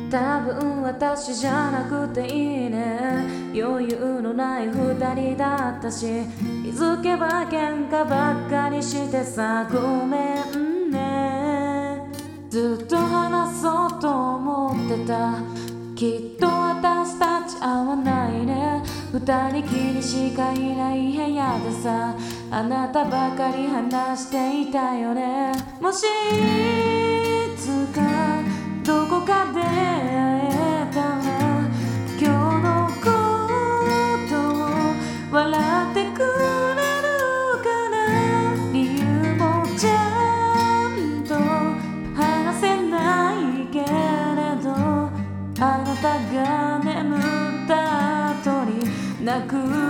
多分私じゃなくていいね。余裕のない二人だったし、気づけば喧嘩ばっかりしてさ、ごめんね。ずっと話そうと思ってた。きっと私たち合わないね。二人きりしかいない部屋でさ、あなたばかり話していたよね。もしいつかどこかで会えたら、今日のことを笑ってくれるかな。理由もちゃんと話せないけれど、あなたが眠った後に泣く